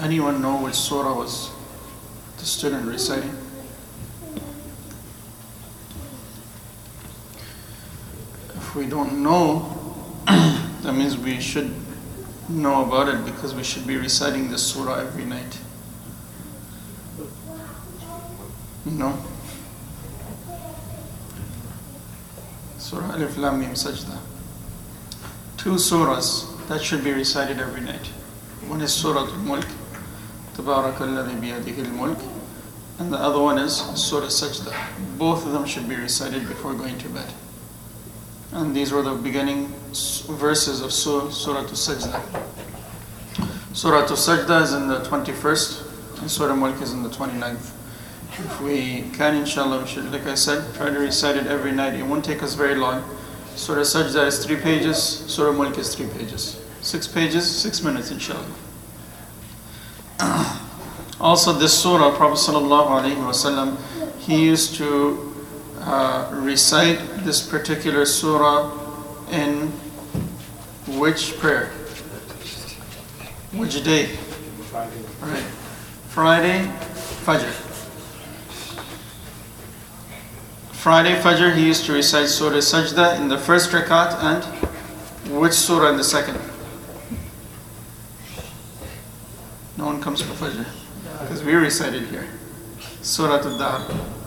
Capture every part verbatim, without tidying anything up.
anyone know which surah was the student reciting? If we don't know, that means we should know about it, because we should be reciting this surah every night. No? Surah Alif Lam Mim Sajda. Two surahs that should be recited every night. One is Surah Al-Mulk, Tabarak alladhi biyadihi al-mulk, and the other one is Surah Sajda. Both of them should be recited before going to bed. And these were the beginning verses of Surah, Surah Al-Sajda. Surah Al-Sajda is in the twenty-first, and Surah Al-Mulk is in the twenty-ninth. If we can, inshallah, we should, like I said, try to recite it every night. It won't take us very long. Surah Sajda is three pages, Surah Mulk is three pages. Six pages, six minutes, inshallah. Also, this surah, Prophet sallallahu alaihi wasallam, he used to uh, recite this particular surah in which prayer? Which day? Friday. Right. Friday, Fajr. Friday Fajr, he used to recite Surah Sajda in the first rakat, and which surah in the second? No one comes for Fajr, because we recited here. Surah Al-Dahr.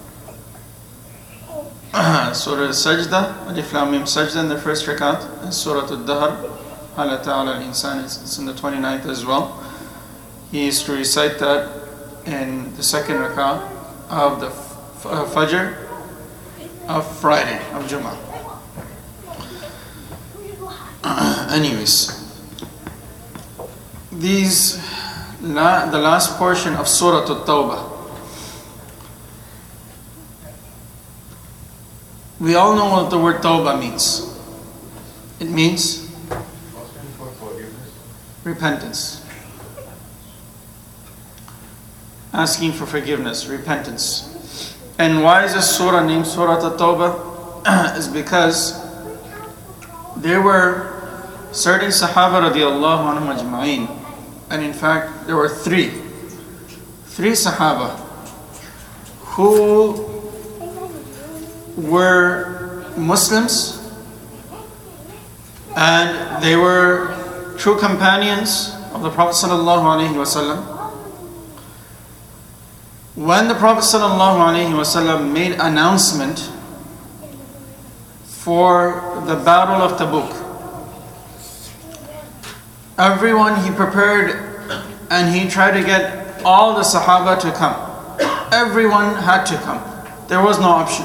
Surah Sajda, Alif Lam Mim Sajda in the first rakat, and Surah Al-Dahr, Hala Ta'ala Al-Insan, it's in the twenty-ninth as well. He used to recite that in the second rakat of the uh, Fajr of Friday, of Jummah. Uh, anyways, these, la, the last portion of Surah At-Tawbah. We all know what the word Tawbah means. It means repentance. Asking for forgiveness, repentance. And why is this surah named Surah At-Tawbah? Is because there were certain Sahaba radiallahu anhum ajma'in. And in fact, there were three. Three Sahaba who were Muslims, and they were true companions of the Prophet sallallahu alaihi wasallam. When the Prophet ﷺ made announcement for the Battle of Tabuk, everyone he prepared, and he tried to get all the Sahaba to come. Everyone had to come. There was no option.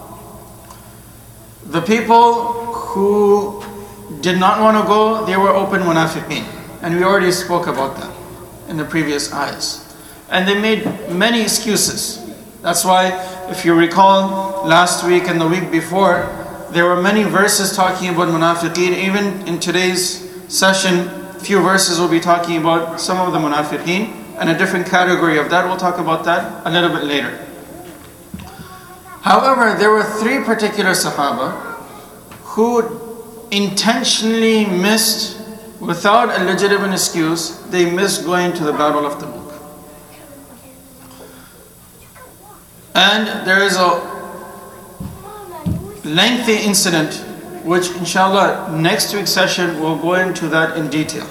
The people who did not want to go, they were open munafiqeen. And we already spoke about that in the previous ayahs. And they made many excuses. That's why, if you recall, last week and the week before, there were many verses talking about munafiqeen. Even in today's session, few verses will be talking about some of the munafiqeen, and a different category of that. We'll talk about that a little bit later. However, there were three particular Sahaba who intentionally missed, without a legitimate excuse, they missed going to the Battle of Tabuk. And there is a lengthy incident, which inshallah next week's session we'll go into that in detail.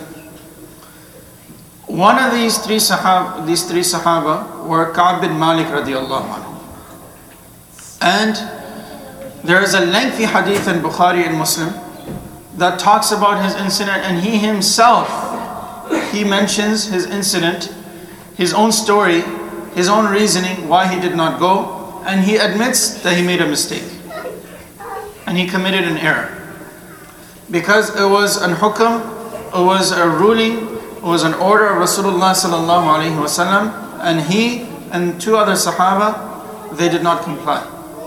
One of these three Sahaba, these three Sahaba were Ka'b bin Malik radiallahu anhu. And there is a lengthy hadith in Bukhari and Muslim that talks about his incident, and he himself, he mentions his incident, his own story, his own reasoning why he did not go, and he admits that he made a mistake and he committed an error, because it was an hukam, it was a ruling, it was an order of Rasulullah sallallahu alaihi wasallam, and he and two other Sahaba, they did not comply.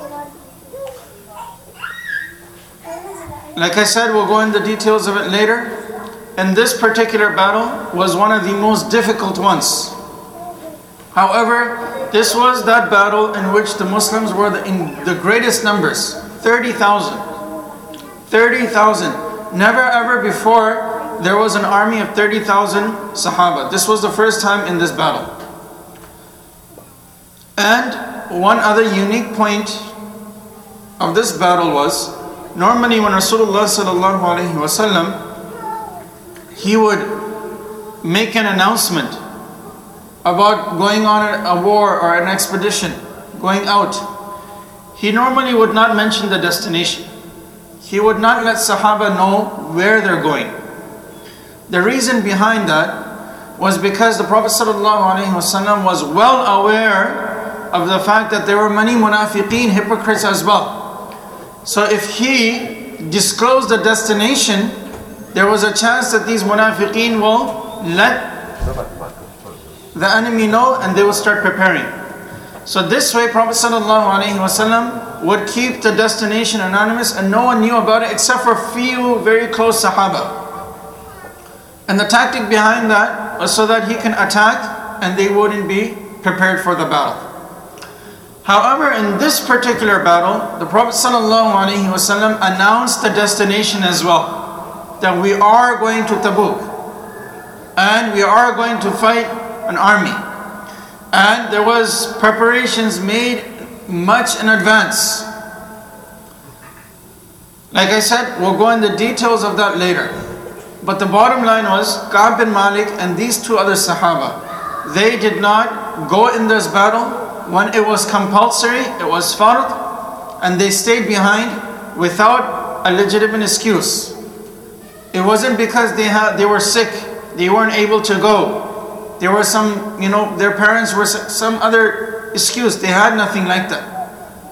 Like I said, we'll go into the details of it later. And this particular battle was one of the most difficult ones. However, this was that battle in which the Muslims were the, in the greatest numbers, thirty thousand. thirty thousand. Never ever before there was an army of thirty thousand Sahaba. This was the first time in this battle. And one other unique point of this battle was, normally when Rasulullah sallallahu alaihi wasallam, he would make an announcement about going on a war or an expedition, going out. He normally would not mention the destination. He would not let Sahaba know where they're going. The reason behind that was because the Prophet ﷺ was well aware of the fact that there were many munafiqeen, hypocrites as well. So if he disclosed the destination, there was a chance that these munafiqeen will let the enemy know and they will start preparing. So this way Prophet ﷺ would keep the destination anonymous and no one knew about it except for few very close Sahaba. And the tactic behind that was so that he can attack and they wouldn't be prepared for the battle. However, in this particular battle, the Prophet ﷺ announced the destination as well, that we are going to Tabuk and we are going to fight an army. And there was preparations made much in advance. Like I said, we'll go in the details of that later. But the bottom line was, Ka'b bin Malik and these two other Sahaba, they did not go in this battle when it was compulsory, it was fard, and they stayed behind without a legitimate excuse. It wasn't because they had they were sick, they weren't able to go. There was some, you know, their parents were some other excuse. They had nothing like that.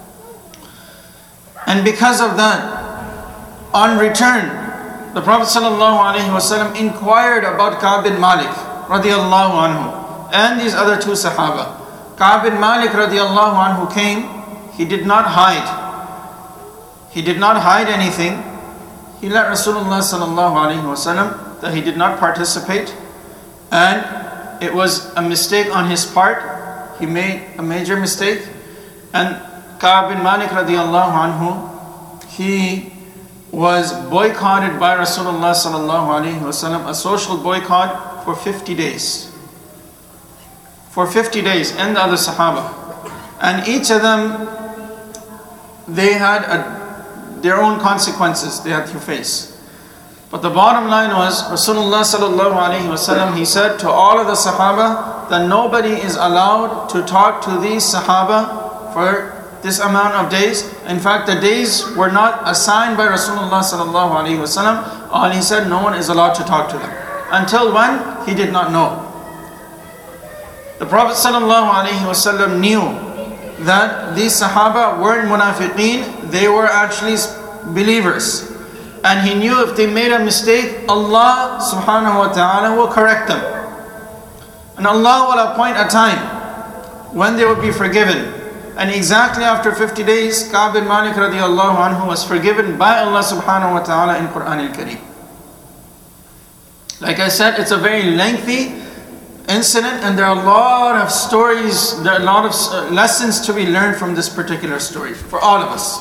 And because of that, on return, the Prophet ﷺ inquired about Ka'b bin Malik radiallahu anhu and these other two Sahaba. Ka'b bin Malik radiallahu anhu came. He did not hide. He did not hide anything. He let Rasulullah sallallahu alaihi wasallam that he did not participate, and it was a mistake on his part. He made a major mistake. And Ka'b bin Malik radiallahu anhu, he was boycotted by Rasulullah sallallahu alaihi wasallam, a social boycott for fifty days. For fifty days, and the other Sahaba. And each of them, they had a, their own consequences they had to face. But the bottom line was, Rasulullah sallallahu alaihi wasallam, he said to all of the Sahaba that nobody is allowed to talk to these Sahaba for this amount of days. In fact, the days were not assigned by Rasulullah sallallahu alaihi wasallam. All he said, no one is allowed to talk to them. Until when? He did not know. The Prophet sallallahu alaihi wasallam knew that these Sahaba weren't munafiqeen, they were actually believers. And he knew if they made a mistake, Allah subhanahu wa ta'ala will correct them. And Allah will appoint a time when they will be forgiven. And exactly after fifty days, Ka'b bin Malik radiallahu anhu was forgiven by Allah subhanahu wa ta'ala in Quran al-Kareem. Like I said, it's a very lengthy incident and there are a lot of stories, there are a lot of lessons to be learned from this particular story for all of us.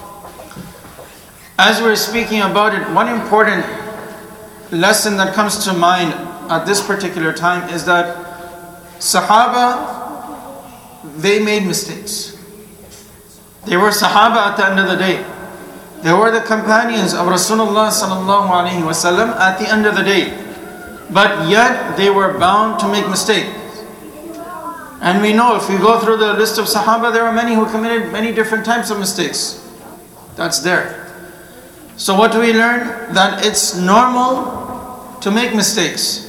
As we're speaking about it, one important lesson that comes to mind at this particular time is that Sahaba, they made mistakes. They were Sahaba at the end of the day. They were the companions of Rasulullah sallallahu alaihi wasallam at the end of the day. But yet they were bound to make mistakes. And we know if we go through the list of Sahaba, there are many who committed many different types of mistakes. That's there. So what do we learn? That it's normal to make mistakes.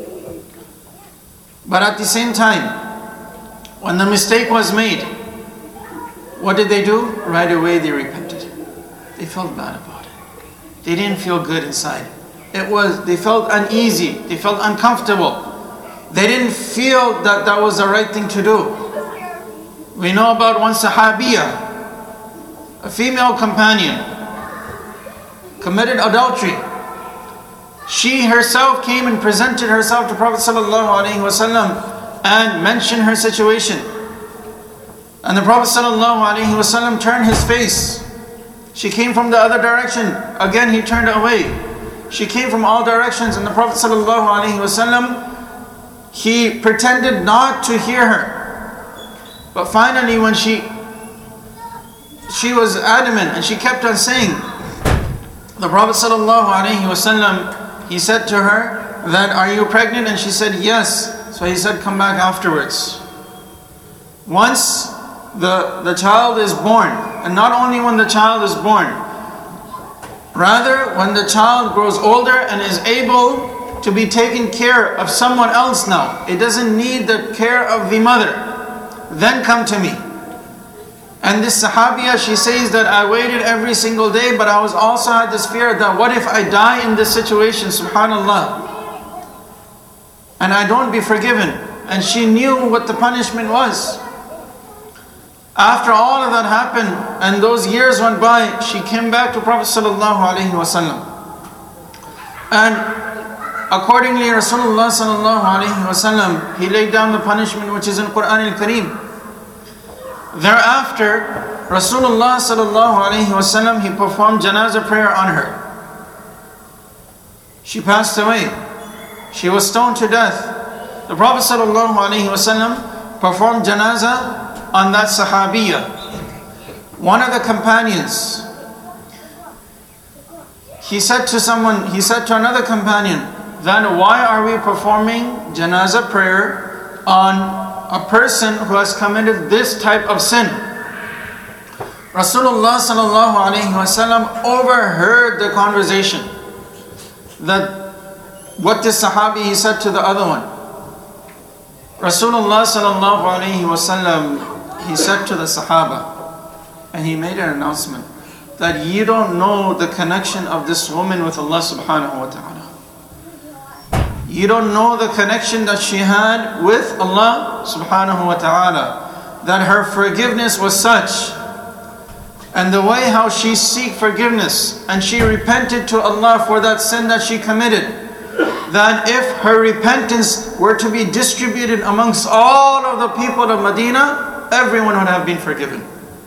But at the same time, when the mistake was made, what did they do? Right away they repented. They felt bad about it. They didn't feel good inside. It was, they felt uneasy. They felt uncomfortable. They didn't feel that that was the right thing to do. We know about one Sahabiya, a female companion, committed adultery. She herself came and presented herself to Prophet sallallahu alaihi wasallam and mentioned her situation. And the Prophet sallallahu alaihi wasallam turned his face. She came from the other direction. Again, he turned away. She came from all directions, and the Prophet ﷺ, he pretended not to hear her. But finally, when she she was adamant and she kept on saying, the Prophet ﷺ, he said to her that, "Are you pregnant?" And she said, "Yes." So he said, "Come back afterwards." Once the, the child is born, and not only when the child is born, rather when the child grows older and is able to be taken care of someone else now, it doesn't need the care of the mother, then come to me. And this Sahabiya, she says that I waited every single day, but I was also had this fear that what if I die in this situation, subhanallah, and I don't be forgiven. And she knew what the punishment was. After all of that happened and those years went by, she came back to Prophet sallallahu alaihi wasallam. And accordingly, Rasulullah sallallahu alaihi wasallam, he laid down the punishment which is in Quran al-Kareem. Thereafter, Rasulullah sallallahu alaihi wasallam, he performed janazah prayer on her. She passed away. She was stoned to death. The Prophet sallallahu alaihi wasallam performed janazah on that Sahabiya. One of the companions, he said to someone, he said to another companion, "Then why are we performing janazah prayer on a person who has committed this type of sin?" Rasulullah sallallahu alaihi wasallam overheard the conversation. That what this Sahabi, he said to the other one. Rasulullah sallallahu alaihi wasallam, he said to the Sahaba, and he made an announcement that you don't know the connection of this woman with Allah subhanahu wa ta'ala. You don't know the connection that she had with Allah subhanahu wa ta'ala, that her forgiveness was such, and the way how she seek forgiveness and she repented to Allah for that sin that she committed, that if her repentance were to be distributed amongst all of the people of Medina, everyone would have been forgiven.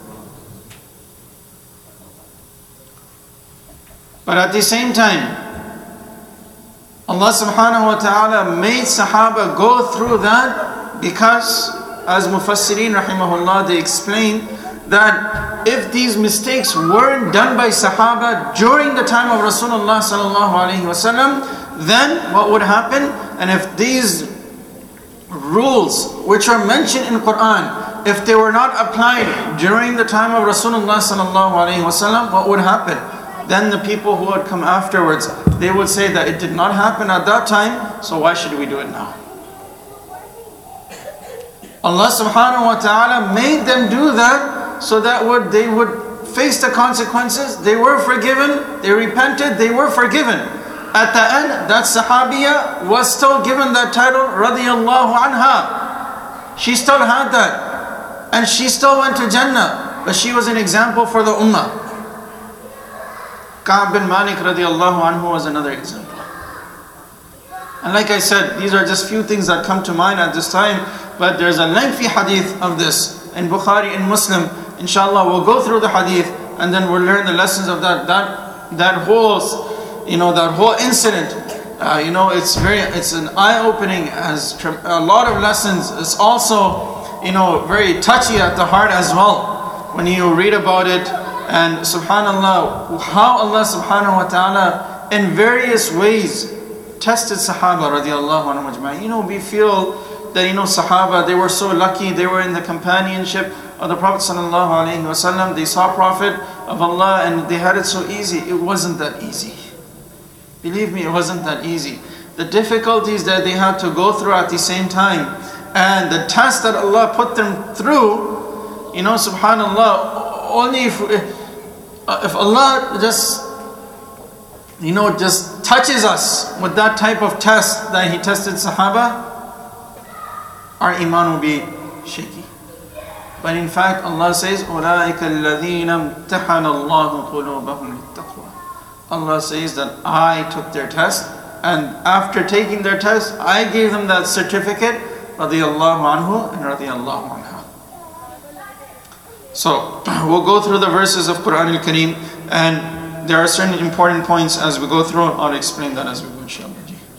But at the same time, Allah subhanahu wa ta'ala made Sahaba go through that because, as Mufassirin rahimahullah, they explain that if these mistakes weren't done by Sahaba during the time of Rasulullah sallallahu alaihi wasallam, then what would happen? And if these rules which are mentioned in Quran, if they were not applied during the time of Rasulullah sallallahu alaihi wasallam, what would happen? Then the people who would come afterwards, they would say that it did not happen at that time, so why should we do it now? Allah subhanahu wa ta'ala made them do that so that would they would face the consequences. They were forgiven, they repented, they were forgiven. At the end, that Sahabiya was still given that title, radiyallahu anha. She still had that. And she still went to Jannah. But she was an example for the Ummah. Ka'b bin Malik radiyallahu anhu was another example. And like I said, these are just few things that come to mind at this time. But there's a lengthy hadith of this in Bukhari and Muslim. Inshallah, we'll go through the hadith and then we'll learn the lessons of that. That, that whole... You know, that whole incident, uh, you know, it's very, it's an eye-opening, has a lot of lessons. It's also, you know, very touchy at the heart as well when you read about it. And subhanallah, how Allah subhanahu wa ta'ala in various ways tested Sahaba radiallahu anhu ajma'in. You know, we feel that, you know, Sahaba, they were so lucky, they were in the companionship of the Prophet sallallahu alaihi wasallam. They saw Prophet of Allah and they had it so easy. It wasn't that easy. Believe me, it wasn't that easy. The difficulties that they had to go through at the same time, and the test that Allah put them through, you know, subhanallah, only if, if Allah just, you know, just touches us with that type of test that He tested Sahaba, our iman will be shaky. But in fact, Allah says, أُولَٰئِكَ الَّذِينَ امْتَحَنَ اللَّهُ قُلُوبَهُمْ لِلتَّقْوَى. Allah says that I took their test, and after taking their test, I gave them that certificate, radiyallahu anhu and radiyallahu anha. So, we'll go through the verses of Quran al-Kareem, and there are certain important points as we go through. I'll explain that as we go, inshallah.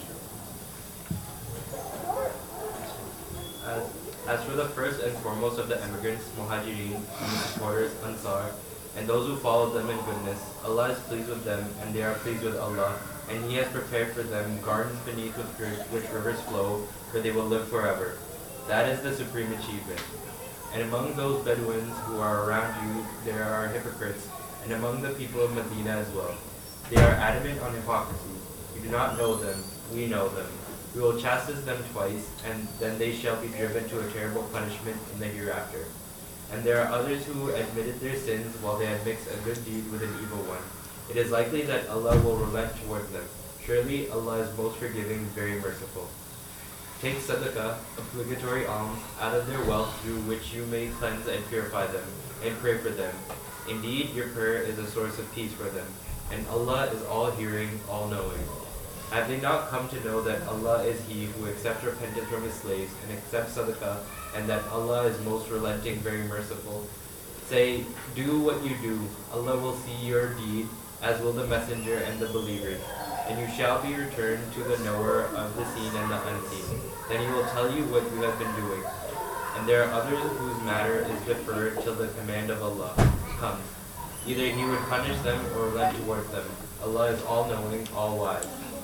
As, as for the first and foremost of the immigrants, Muhajirin, and the supporters, Ansar, and those who followed them in goodness, Allah is pleased with them, and they are pleased with Allah, and He has prepared for them gardens beneath which rivers flow, where they will live forever. That is the supreme achievement. And among those Bedouins who are around you, there are hypocrites, and among the people of Medina as well. They are adamant on hypocrisy. You do not know them, we know them. We will chastise them twice, and then they shall be driven to a terrible punishment in the hereafter. And there are others who admitted their sins while they had mixed a good deed with an evil one. It is likely that Allah will relent towards them. Surely Allah is most forgiving, very merciful. Take sadaqah, obligatory alms, out of their wealth through which you may cleanse and purify them, and pray for them. Indeed, your prayer is a source of peace for them, and Allah is all-hearing, all-knowing. Have they not come to know that Allah is He who accepts repentance from His slaves and accepts sadaqah, and that Allah is most relenting, very merciful? Say, do what you do. Allah will see your deed, as will the messenger and the believers. And you shall be returned to the knower of the seen and the unseen. Then He will tell you what you have been doing. And there are others whose matter is deferred till the command of Allah comes. Either He would punish them or relent towards them. Allah is all-knowing, all-wise.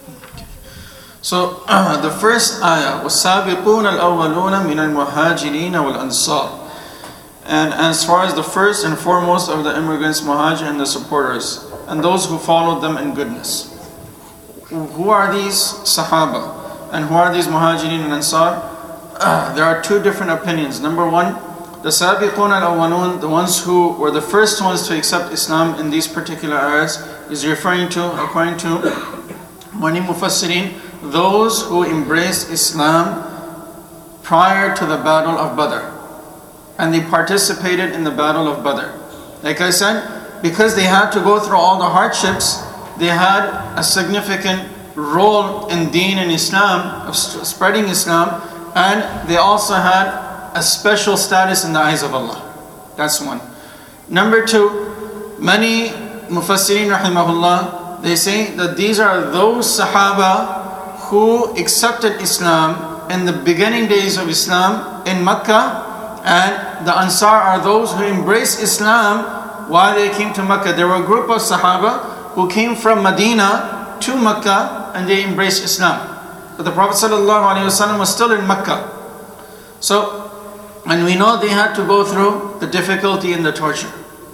So uh, the first ayah was وَالسَّابِقُونَ الْأَوَّلُونَ مِنَ الْمُهَاجِرِينَ وَالْأَنصَارِ. And as far as the first and foremost of the immigrants, Muhajir, and the supporters, and those who followed them in goodness. Who are these Sahaba? And who are these Muhajirin and Ansar? Uh, there are two different opinions. Number one, the Sabiqun al-Awwalun, the ones who were the first ones to accept Islam in these particular ayahs, is referring to, according to many Mufassirin, those who embraced Islam prior to the Battle of Badr. And they participated in the Battle of Badr. Like I said, because they had to go through all the hardships, they had a significant role in Deen and Islam, of spreading Islam, and they also had a special status in the eyes of Allah. That's one. Number two, many Mufassirin rahimahullah, they say that these are those Sahaba who accepted Islam in the beginning days of Islam in Mecca, and the Ansar are those who embraced Islam while they came to Mecca. There were a group of Sahaba who came from Medina to Mecca and they embraced Islam. But the Prophet ﷺ was still in Mecca. So, and we know they had to go through the difficulty and the torture.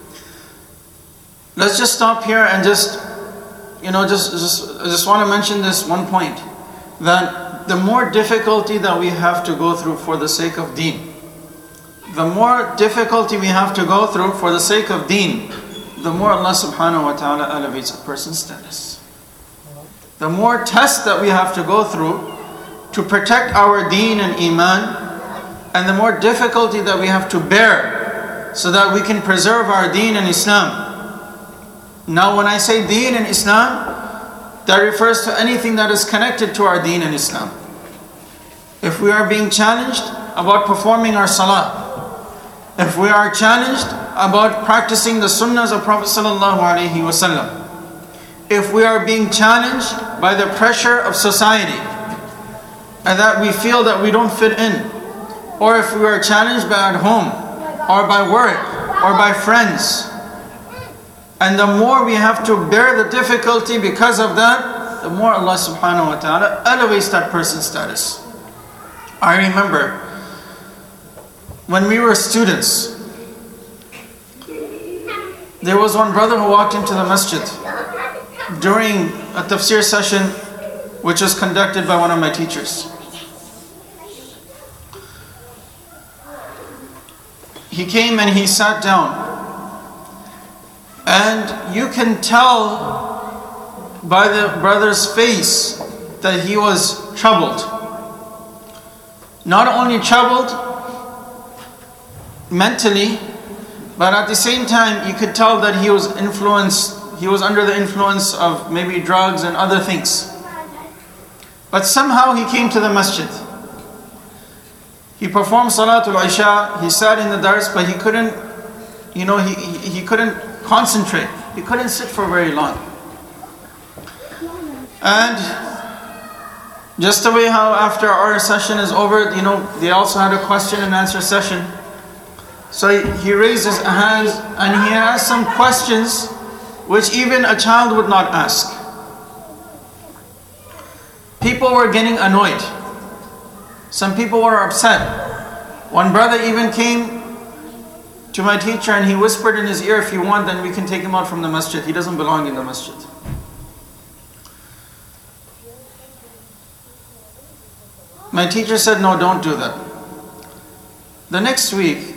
Let's just stop here and just, you know, just, just, I just want to mention this one point. That the more difficulty that we have to go through for the sake of Deen, the more difficulty we have to go through for the sake of Deen, the more Allah subhanahu wa ta'ala elevates a person's status. The more tests that we have to go through to protect our Deen and Iman, and the more difficulty that we have to bear so that we can preserve our Deen and Islam. Now when I say Deen and Islam, that refers to anything that is connected to our Deen and Islam. If we are being challenged about performing our salah, if we are challenged about practicing the sunnahs of Prophet sallallahu alaihi wasallam, if we are being challenged by the pressure of society and that we feel that we don't fit in, or if we are challenged by at home or by work or by friends, and the more we have to bear the difficulty because of that, the more Allah subhanahu wa ta'ala elevates that person's status. I remember when we were students, there was one brother who walked into the masjid during a tafsir session which was conducted by one of my teachers. He came and he sat down, and you can tell by the brother's face that he was troubled. Not only troubled mentally, but at the same time you could tell that he was influenced, he was under the influence of maybe drugs and other things. But somehow he came to the masjid. He performed Salatul Isha, he sat in the dars, but he couldn't, you know, he, he, he couldn't concentrate. He couldn't sit for very long. And just the way how after our session is over, you know, they also had a question and answer session. So he raised his hands and he asked some questions which even a child would not ask. People were getting annoyed. Some people were upset. One brother even came to my teacher and he whispered in his ear, if you want, then we can take him out from the masjid. He doesn't belong in the masjid. My teacher said, no, don't do that. The next week,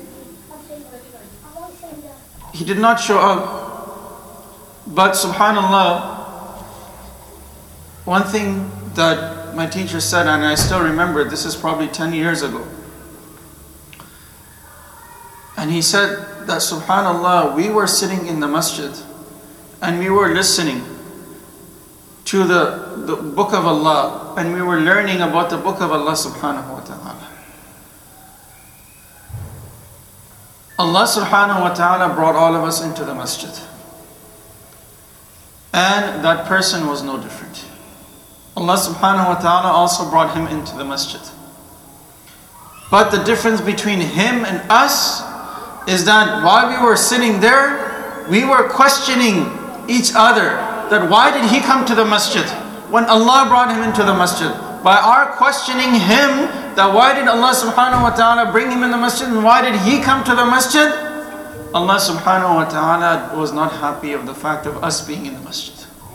he did not show up. But subhanallah, one thing that my teacher said, and I still remember, this is probably ten years ago. And he said that subhanallah, we were sitting in the masjid and we were listening to the, the book of Allah, and we were learning about the book of Allah subhanahu wa ta'ala. Allah subhanahu wa ta'ala brought all of us into the masjid. And that person was no different. Allah subhanahu wa ta'ala also brought him into the masjid. But the difference between him and us is that while we were sitting there, we were questioning each other that why did he come to the masjid when Allah brought him into the masjid? By our questioning him that why did Allah subhanahu wa ta'ala bring him in the masjid and why did he come to the masjid? Allah subhanahu wa ta'ala was not happy of the fact of us being in the masjid.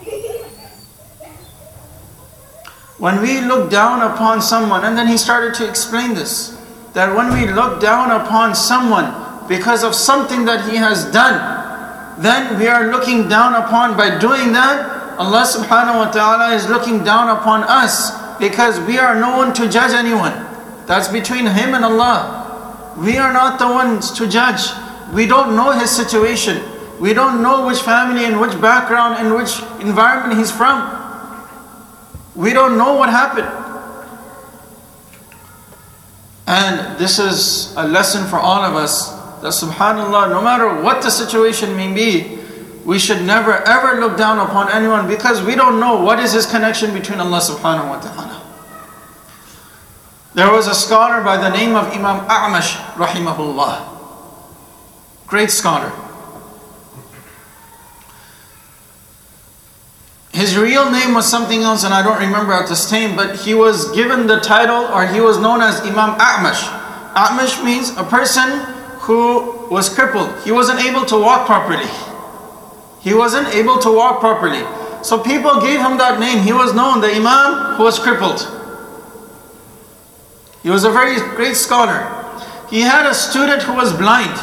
When we look down upon someone, and then he started to explain this, that when we look down upon someone because of something that he has done, then we are looking down upon, by doing that, Allah subhanahu wa ta'ala is looking down upon us because we are no one to judge anyone. That's between him and Allah. We are not the ones to judge. We don't know his situation. We don't know which family and which background and which environment he's from. We don't know what happened. And this is a lesson for all of us, that subhanallah, no matter what the situation may be, we should never ever look down upon anyone because we don't know what is his connection between Allah subhanahu wa ta'ala. There was a scholar by the name of Imam A'mash rahimahullah. Great scholar. His real name was something else and I don't remember at this time, but he was given the title, or he was known as Imam A'mash. A'mash means a person who was crippled. He wasn't able to walk properly. He wasn't able to walk properly. So people gave him that name. He was known, the Imam who was crippled. He was a very great scholar. He had a student who was blind.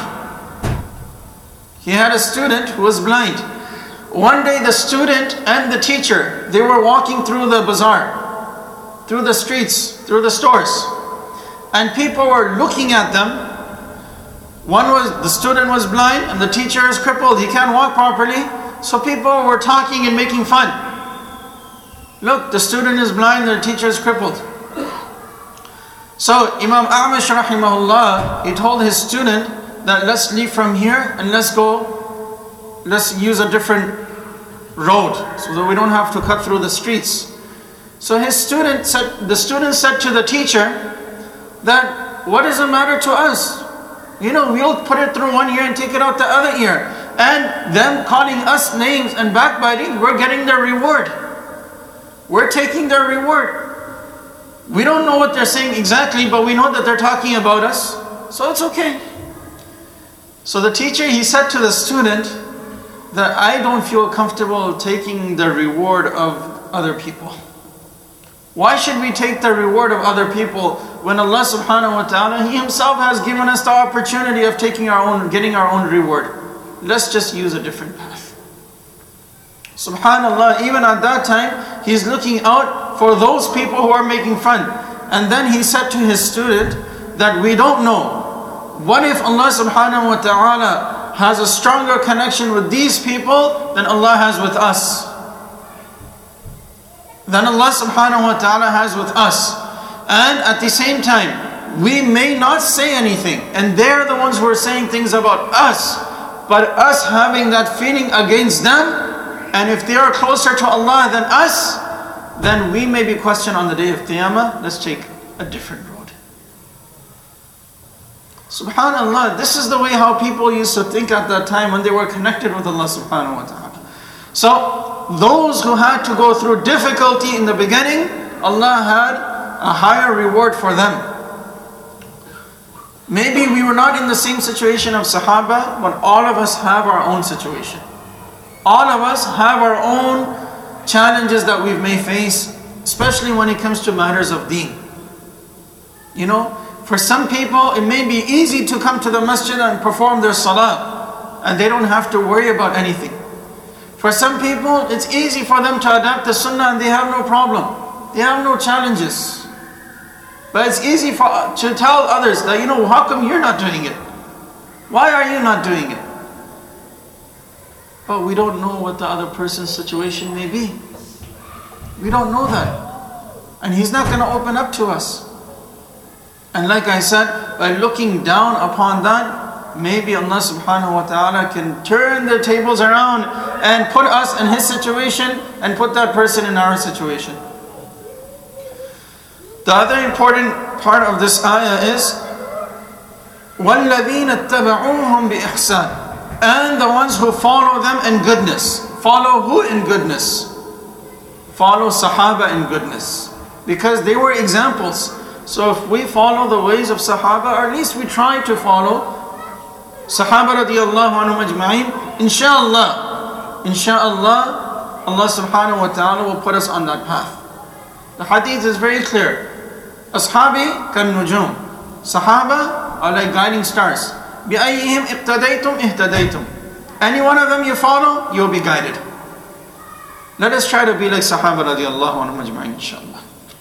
He had a student who was blind. One day the student and the teacher, they were walking through the bazaar, through the streets, through the stores. And people were looking at them. One was, the student was blind and the teacher is crippled. He can't walk properly. So people were talking and making fun. Look, the student is blind, the teacher is crippled. So Imam A'mash rahimahullah, he told his student that let's leave from here and let's go, let's use a different road so that we don't have to cut through the streets. So his student said, the student said to the teacher that what does it matter to us? You know, we'll put it through one ear and take it out the other ear. And them calling us names and backbiting, we're getting their reward. We're taking their reward. We don't know what they're saying exactly, but we know that they're talking about us. So it's okay. So the teacher, he said to the student that I don't feel comfortable taking the reward of other people. Why should we take the reward of other people when Allah subhanahu wa ta'ala, He Himself has given us the opportunity of taking our own, getting our own reward. Let's just use a different path. Subhanallah, even at that time, he's looking out for those people who are making fun. And then he said to his student that we don't know. What if Allah subhanahu wa ta'ala has a stronger connection with these people than Allah has with us? Than Allah subhanahu wa ta'ala has with us. And at the same time, we may not say anything. And they're the ones who are saying things about us. but us having that feeling against them, and if they are closer to Allah than us, then we may be questioned on the day of Qiyamah. Let's take a different road. Subhanallah, this is the way how people used to think at that time when they were connected with Allah subhanahu wa ta'ala. So, those who had to go through difficulty in the beginning, Allah had a higher reward for them. Maybe we were not in the same situation of Sahaba, but all of us have our own situation. All of us have our own challenges that we may face, especially when it comes to matters of deen. You know, for some people, it may be easy to come to the masjid and perform their salah, and they don't have to worry about anything. For some people, it's easy for them to adapt the sunnah and they have no problem. They have no challenges. But it's easy for to tell others that, you know, how come you're not doing it? Why are you not doing it? But we don't know what the other person's situation may be. We don't know that. And he's not going to open up to us. And like I said, by looking down upon that, maybe Allah subhanahu wa ta'ala can turn the tables around and put us in his situation and put that person in our situation. The other important part of this ayah is وَالَّذِينَ اتَّبَعُوهُمْ بِإِحْسَانٍ, and the ones who follow them in goodness. Follow who in goodness? Follow Sahaba in goodness. Because they were examples. So if we follow the ways of Sahaba, or at least we try to follow Sahaba radiallahu anhum ajma'in, inshaAllah, inshaAllah, Allah subhanahu wa ta'ala will put us on that path. The hadith is very clear. Ashabi kan nujum. Sahaba are like guiding stars. بِأَيِّهِمْ اِقْتَدَيْتُمْ اِهْتَدَيْتُمْ. Any one of them you follow, you'll be guided. Let us try to be like Sahaba radiallahu anhum ajma'in, inshaAllah.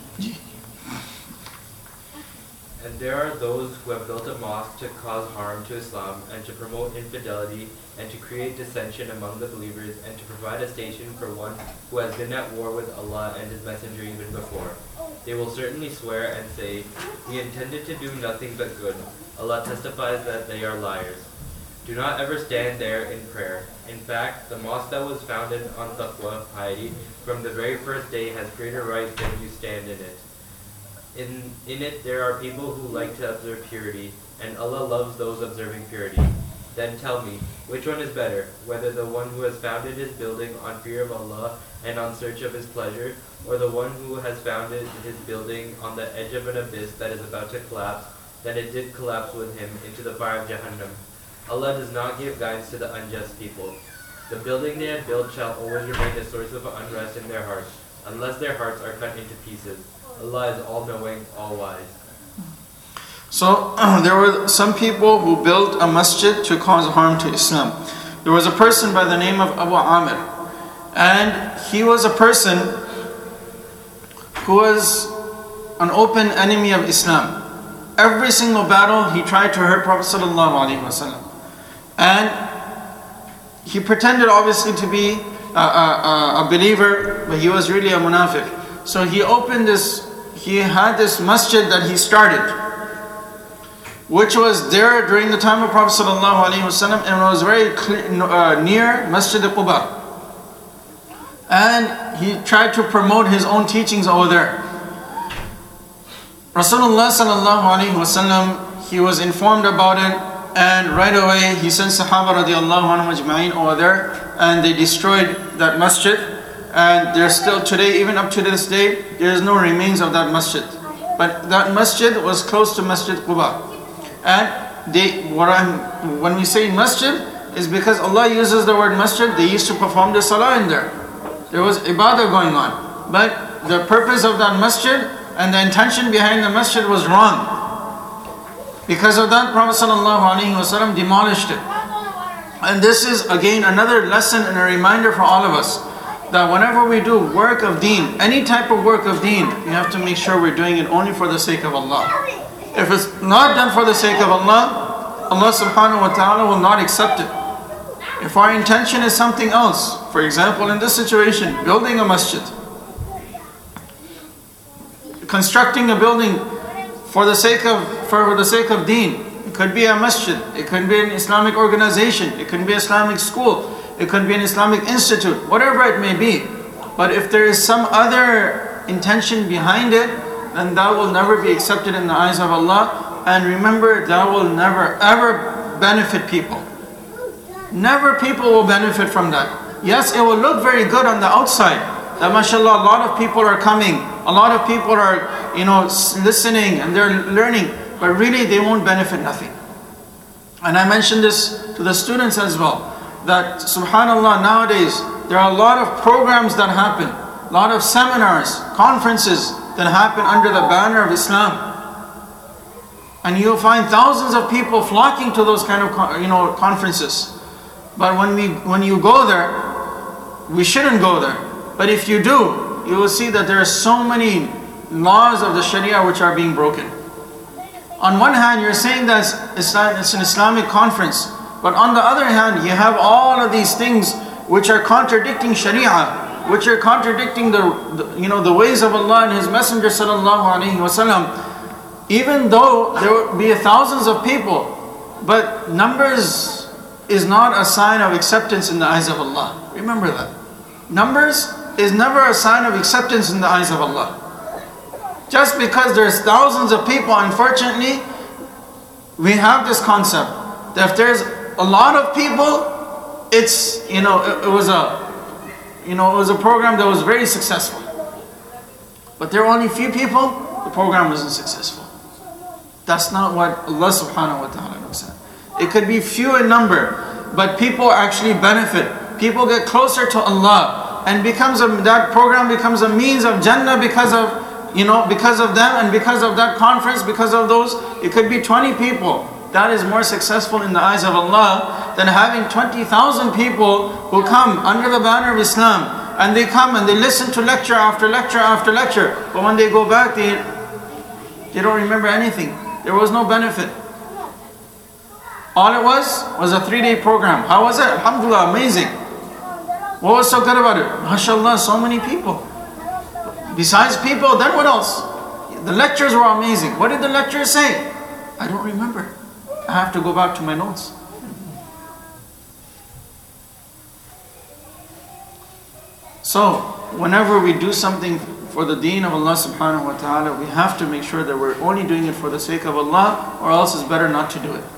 And there are those who have built a mosque to cause harm to Islam and to promote infidelity and to create dissension among the believers and to provide a station for one who has been at war with Allah and His Messenger even before. They will certainly swear and say, "We intended to do nothing but good." Allah testifies that they are liars. Do not ever stand there in prayer. In fact, the mosque that was founded on taqwa, piety, from the very first day has greater right than you stand in it. In, in it there are people who like to observe purity, and Allah loves those observing purity. Then tell me, which one is better, whether the one who has founded his building on fear of Allah and on search of His pleasure, or the one who has founded his building on the edge of an abyss that is about to collapse, then it did collapse with him into the fire of Jahannam. Allah does not give guidance to the unjust people. The building they have built shall always remain a source of unrest in their hearts, unless their hearts are cut into pieces. Allah is all-knowing, all-wise. So uh, there were some people who built a masjid to cause harm to Islam. There was a person by the name of Abu Amir, and he was a person who was an open enemy of Islam. Every single battle he tried to hurt Prophet sallallahu alaihi wasallam, and he pretended obviously to be a, a, a believer, but he was really a munafiq. So he opened this, he had this masjid that he started, which was there during the time of Prophet sallallahu alaihi wasallam, and it was very clear, uh, near Masjid al-Quba. And he tried to promote his own teachings over there. Rasulullah sallallahu alaihi wasallam, he was informed about it, and right away he sent Sahaba radiallahu anhum ajma'in over there, and they destroyed that masjid. And there's still today, even up to this day, there is no remains of that masjid. But that masjid was close to Masjid Quba. And they, what I'm, when we say masjid, is because Allah uses the word masjid, they used to perform the salah in there. There was ibadah going on. But the purpose of that masjid and the intention behind the masjid was wrong. Because of that, Prophet ﷺ demolished it. And this is again another lesson and a reminder for all of us, that whenever we do work of deen, any type of work of deen, we have to make sure we're doing it only for the sake of Allah. If it's not done for the sake of Allah, Allah subhanahu wa ta'ala will not accept it. If our intention is something else, for example in this situation, building a masjid, constructing a building for the sake of for the sake of deen, could be a masjid, it could be an Islamic organization, it could be an Islamic school, it could be an Islamic institute, whatever it may be. But if there is some other intention behind it, then that will never be accepted in the eyes of Allah. And remember, that will never ever benefit people. Never people will benefit from that. Yes, it will look very good on the outside, that mashallah, a lot of people are coming, a lot of people are, you know, listening and they're learning, but really they won't benefit nothing. And I mentioned this to the students as well, that subhanallah, nowadays there are a lot of programs that happen, a lot of seminars, conferences that happen under the banner of Islam. And you'll find thousands of people flocking to those kind of, you know, conferences. But when we when you go there, we shouldn't go there. But if you do, you will see that there are so many laws of the Sharia which are being broken. On one hand, you're saying that it's an Islamic conference, but on the other hand, you have all of these things which are contradicting Sharia, which are contradicting the, the you know the ways of Allah and His Messenger sallallahu alaihi wasallam. Even though there will be thousands of people, but numbers is not a sign of acceptance in the eyes of Allah. Remember that. Numbers is never a sign of acceptance in the eyes of Allah. Just because there's thousands of people, unfortunately, we have this concept that if there's a lot of people, it's, you know, it, it was a, you know, it was a program that was very successful. But there were only few people, the program wasn't successful. That's not what Allah subhanahu wa ta'ala said. It could be few in number, but people actually benefit. People get closer to Allah, and becomes a, that program becomes a means of Jannah because of, you know, because of them and because of that conference, because of those. It could be twenty people. That is more successful in the eyes of Allah than having twenty thousand people who come under the banner of Islam, and they come and they listen to lecture after lecture after lecture, but when they go back, they, they don't remember anything. There was no benefit. All it was was a three-day program. How was it? Alhamdulillah, amazing. What was so good about it? MashaAllah, so many people. Besides people, then what else? The lectures were amazing. What did the lecturers say? I don't remember. I have to go back to my notes. So, whenever we do something for the deen of Allah subhanahu wa ta'ala, we have to make sure that we're only doing it for the sake of Allah, or else it's better not to do it.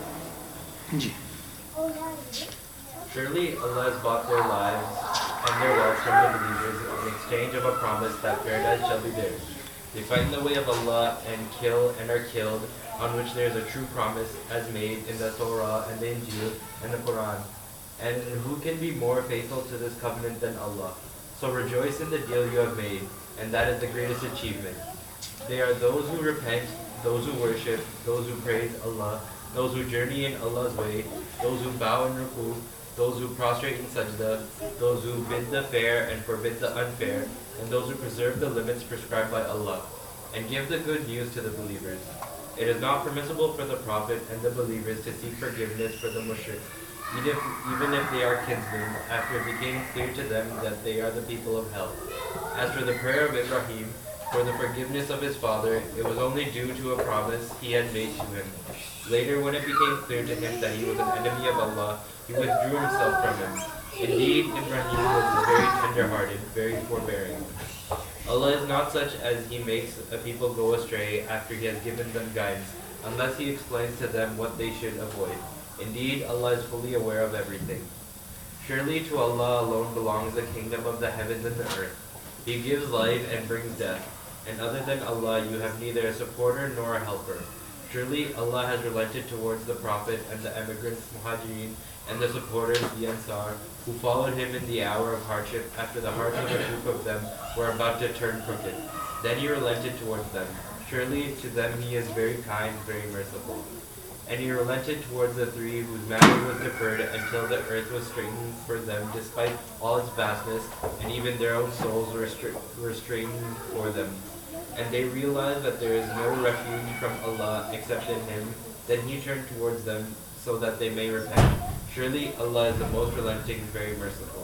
Surely Allah has bought their lives and their wealth from the believers in exchange of a promise that paradise shall be theirs. They fight in the way of Allah and kill and are killed, on which there is a true promise as made in the Torah and the Injil and the Quran. And who can be more faithful to this covenant than Allah? So rejoice in the deal you have made, and that is the greatest achievement. They are those who repent, those who worship, those who praise Allah, those who journey in Allah's way, those who bow in ruku, those who prostrate in sajda, those who bid the fair and forbid the unfair, and those who preserve the limits prescribed by Allah, and give the good news to the believers. It is not permissible for the Prophet and the believers to seek forgiveness for the mushriks, even if, even if they are kinsmen, after it became clear to them that they are the people of hell. As for the prayer of Ibrahim for the forgiveness of his father, it was only due to a promise he had made to him. Later, when it became clear to him that he was an enemy of Allah, he withdrew himself from him. Indeed, Ibrahim was very tender-hearted, very forbearing. Allah is not such as He makes a people go astray after He has given them guidance, unless He explains to them what they should avoid. Indeed, Allah is fully aware of everything. Surely to Allah alone belongs the kingdom of the heavens and the earth. He gives life and brings death, and other than Allah you have neither a supporter nor a helper. Surely Allah has relented towards the Prophet and the emigrants, Muhajirin, and the supporters, the Ansar, who followed him in the hour of hardship after the hearts of a group of them were about to turn crooked. Then He relented towards them. Surely to them He is very kind, very merciful. And He relented towards the three whose matter was deferred until the earth was straightened for them despite all its vastness, and even their own souls were, stra- were straightened for them. And they realized that there is no refuge from Allah except in Him. Then He turned towards them so that they may repent. Surely Allah is the most relenting, very merciful.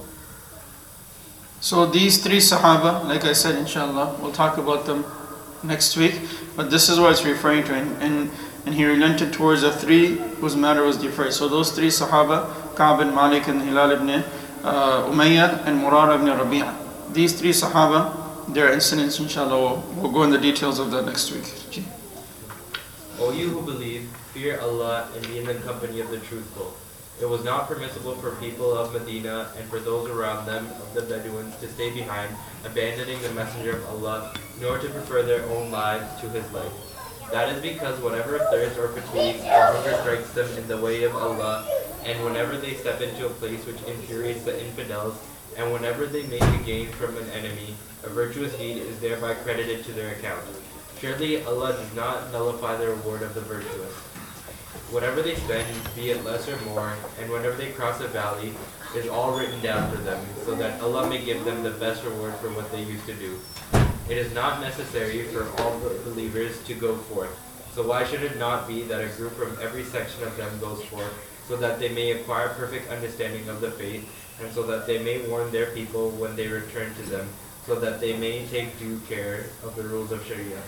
So these three Sahaba, like I said, inshallah, we'll talk about them next week. But this is what it's referring to. In, in, and he relented towards the three whose matter was deferred. So those three Sahaba, Ka'b bin Malik and Hilal ibn uh, Umayyah and Murara ibn Rabi'a. These three Sahaba, their incidents, inshallah, we'll, we'll go in the details of that next week. O you who believe, fear Allah and be in the company of the truthful. It was not permissible for people of Medina and for those around them of the Bedouins to stay behind, abandoning the Messenger of Allah, nor to prefer their own lives to his life. That is because whenever thirst or fatigue or hunger strikes them in the way of Allah, and whenever they step into a place which infuriates the infidels, and whenever they make a gain from an enemy, a virtuous deed is thereby credited to their account. Surely Allah does not nullify the reward of the virtuous. Whatever they spend, be it less or more, and whenever they cross a valley, is all written down for them, so that Allah may give them the best reward for what they used to do. It is not necessary for all the believers to go forth. So why should it not be that a group from every section of them goes forth, so that they may acquire perfect understanding of the faith, and so that they may warn their people when they return to them, so that they may take due care of the rules of Sharia.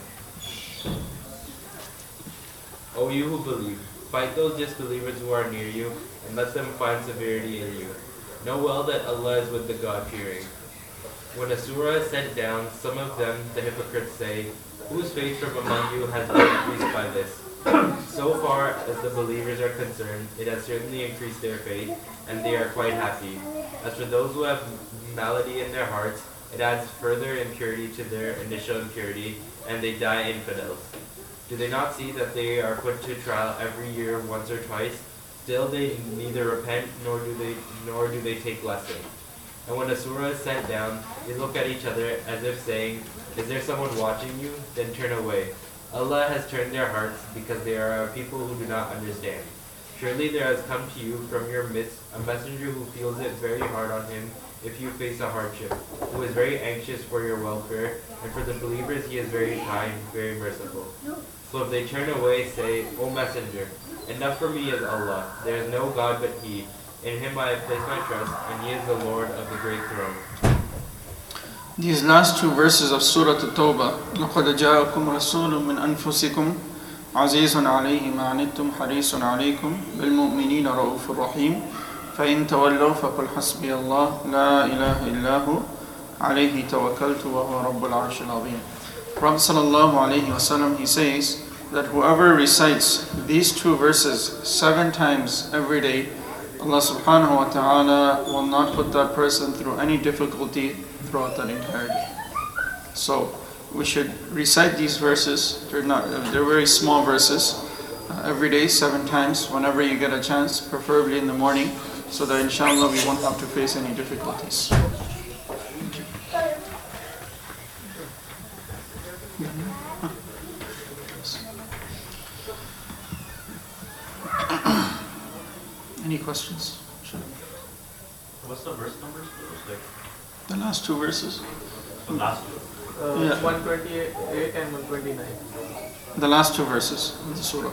O you who believe, fight those disbelievers who are near you, and let them find severity in you. Know well that Allah is with the God-fearing. When a surah is sent down, some of them, the hypocrites, say, whose faith from among you has been increased by this? So far as the believers are concerned, it has certainly increased their faith, and they are quite happy. As for those who have malady in their hearts, it adds further impurity to their initial impurity, and they die infidels. Do they not see that they are put to trial every year once or twice? Still they neither repent nor do they nor do they take lesson. And when a surah is sent down, they look at each other as if saying, is there someone watching you? Then turn away. Allah has turned their hearts because they are a people who do not understand. Surely there has come to you from your midst a messenger who feels it very hard on him if you face a hardship, who is very anxious for your welfare, and for the believers he is very kind, very merciful. So if they turn away, say, O Messenger, enough for me is Allah. There is no God but He. In Him I have placed my trust, and He is the Lord of the great throne. These last two verses of Surah At-Tawbah, لَقَدْ جَاءَكُمْ رَسُولٌ مِّنْ أَنفُسِكُمْ عَزِيزٌ عَلَيْهِ مَا عَنِتُّمْ حَرِيصٌ عَلَيْكُمْ بِالْمُؤْمِنِينَ رَءُوفٌ رَحِيمٌ فَإِن تَوَلَّوْا فَقُلْ حَسْبِيَ اللَّهُ لَا إِلَهَ إِلَّا هُوَ عَلَيْهِ تَوَكَّلْتُ وَهُوَ رَبُّ الْعَرْشِ الْعَظِيمِ. Prophet sallallahu alaihi wasallam, he says that whoever recites these two verses seven times every day, Allah subhanahu wa ta'ala will not put that person through any difficulty throughout that entire day. So we should recite these verses. They're not, they're very small verses. Uh, every day, seven times, whenever you get a chance, preferably in the morning, so that inshallah we won't have to face any difficulties. Any questions? Sure. What's the verse numbers for those? Like The last two verses. the last two? Uh, Yeah. one twenty-eight and one twenty-nine. The last two verses of the surah.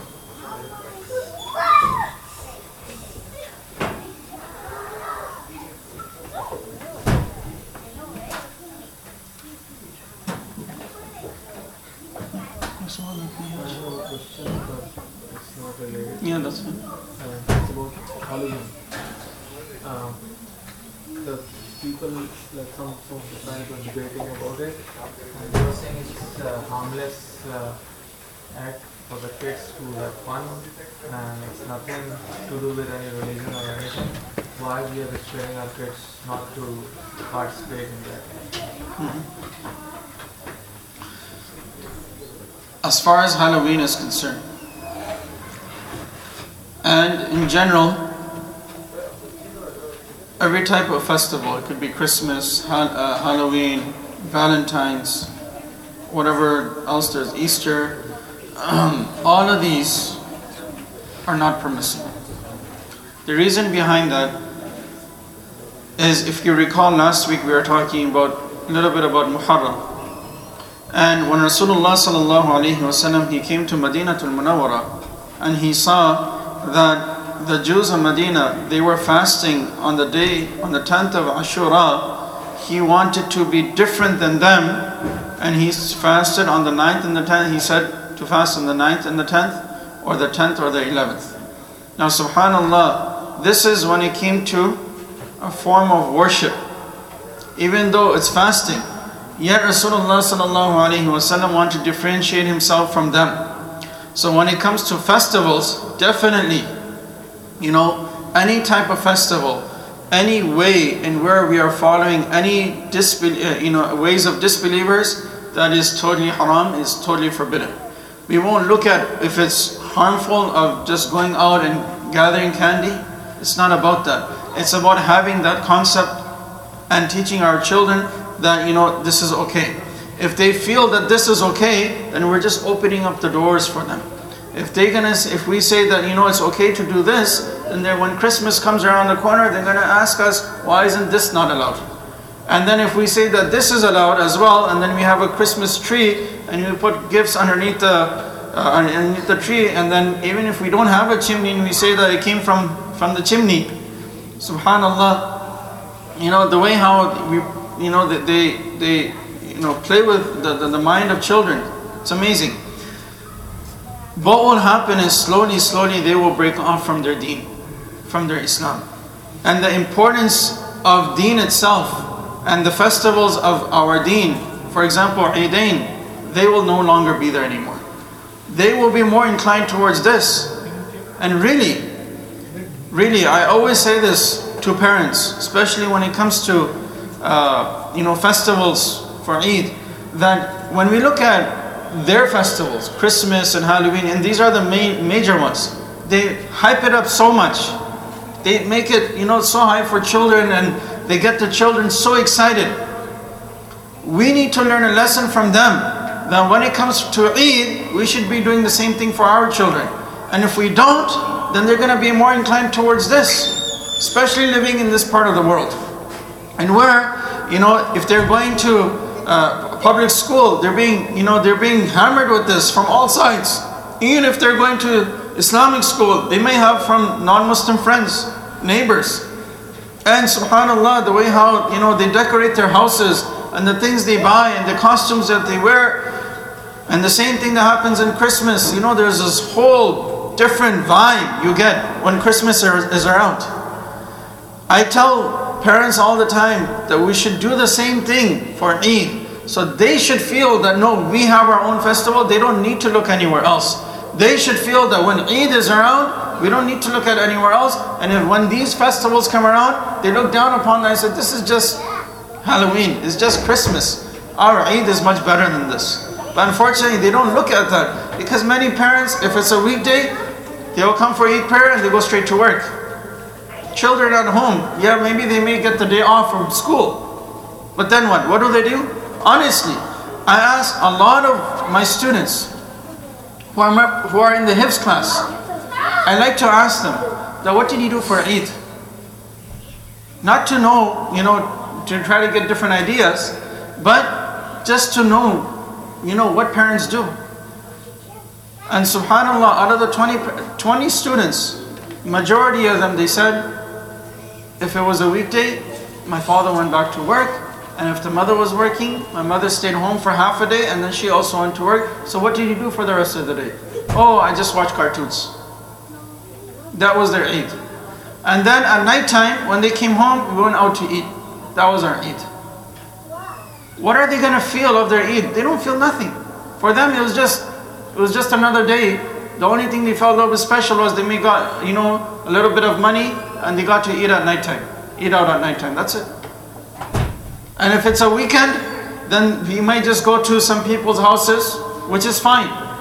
I have a question, but it's not related. Yeah, that's fine. Uh, it's about Halloween. Um, the people, like some from the side were debating about it, and they were saying it's a harmless uh, act for the kids to have fun, and it's nothing to do with any religion or anything. Why we are restraining our kids not to participate in that? As far as Halloween is concerned, and in general, every type of festival, it could be Christmas, ha- uh, Halloween, Valentine's, whatever else there's, Easter, um, all of these are not permissible. The reason behind that is, if you recall, last week we were talking about a little bit about Muharram. And when Rasulullah sallallahu alaihi wasallam, he came to Madinatul Munawwara, and he saw that the Jews of Medina, they were fasting on the day, on the tenth of Ashura. He wanted to be different than them, and he fasted on the ninth and the tenth. He said to fast on the ninth and the tenth, or the tenth or the eleventh. Now subhanallah, this is when it came to a form of worship. Even though it's fasting, yet Rasulullah sallallahu alaihi wasallam wanted to differentiate himself from them. So when it comes to festivals, definitely, you know, any type of festival, any way in where we are following any disbe- uh, you know, ways of disbelievers, that is totally haram, is totally forbidden. We won't look at if it's harmful of just going out and gathering candy. It's not about that. It's about having that concept and teaching our children that, you know, this is okay. If they feel that this is okay, then we're just opening up the doors for them. If they gonna, if we say that, you know, it's okay to do this, then they're, when Christmas comes around the corner, they're gonna ask us, why isn't this not allowed? And then if we say that this is allowed as well, and then we have a Christmas tree, and we put gifts underneath the uh, underneath the tree, and then even if we don't have a chimney, and we say that it came from from the chimney, subhanallah, you know, the way how we, you know, they they you know play with the, the, the mind of children, it's amazing. What will happen is slowly, slowly they will break off from their deen, from their Islam. And the importance of deen itself and the festivals of our deen, for example, Eidain, they will no longer be there anymore. They will be more inclined towards this. And really, really, I always say this to parents, especially when it comes to uh, you know, festivals for Eid, that when we look at their festivals, Christmas and Halloween, and these are the main major ones, they hype it up so much. They make it, you know, so high for children, and they get the children so excited. We need to learn a lesson from them, that when it comes to Eid, we should be doing the same thing for our children. And if we don't, then they're going to be more inclined towards this, especially living in this part of the world. And where, you know, if they're going to Uh, public school, they're being, you know, they're being hammered with this from all sides. Even if they're going to Islamic school, they may have from non-Muslim friends, neighbors. And subhanallah, the way how, you know, they decorate their houses and the things they buy and the costumes that they wear. And the same thing that happens in Christmas, you know, there's this whole different vibe you get when Christmas is around. I tell parents all the time that we should do the same thing for Eid. So they should feel that no, we have our own festival, they don't need to look anywhere else. They should feel that when Eid is around, we don't need to look at anywhere else. And if when these festivals come around, they look down upon them and say, this is just Halloween, it's just Christmas. Our Eid is much better than this. But unfortunately, they don't look at that. Because many parents, if it's a weekday, they will come for Eid prayer and they go straight to work. Children at home, yeah, maybe they may get the day off from school. But then what? What do they do? Honestly, I ask a lot of my students who are, who are in the Hifz class, I like to ask them, that what did you do for Eid? Not to know, you know, to try to get different ideas, but just to know, you know, what parents do. And subhanallah, out of the twenty, twenty students, majority of them, they said, if it was a weekday, my father went back to work, and if the mother was working, my mother stayed home for half a day, and then she also went to work. So what did you do for the rest of the day? Oh, I just watched cartoons. That was their Eid. And then at night time, when they came home, we went out to eat. That was our Eid. What are they going to feel of their Eid? They don't feel nothing. For them, it was just, it was just another day. The only thing they felt a little bit special was they may got, you know, a little bit of money, and they got to eat at nighttime. Eat out at nighttime. That's it. And if it's a weekend, then we might just go to some people's houses, which is fine.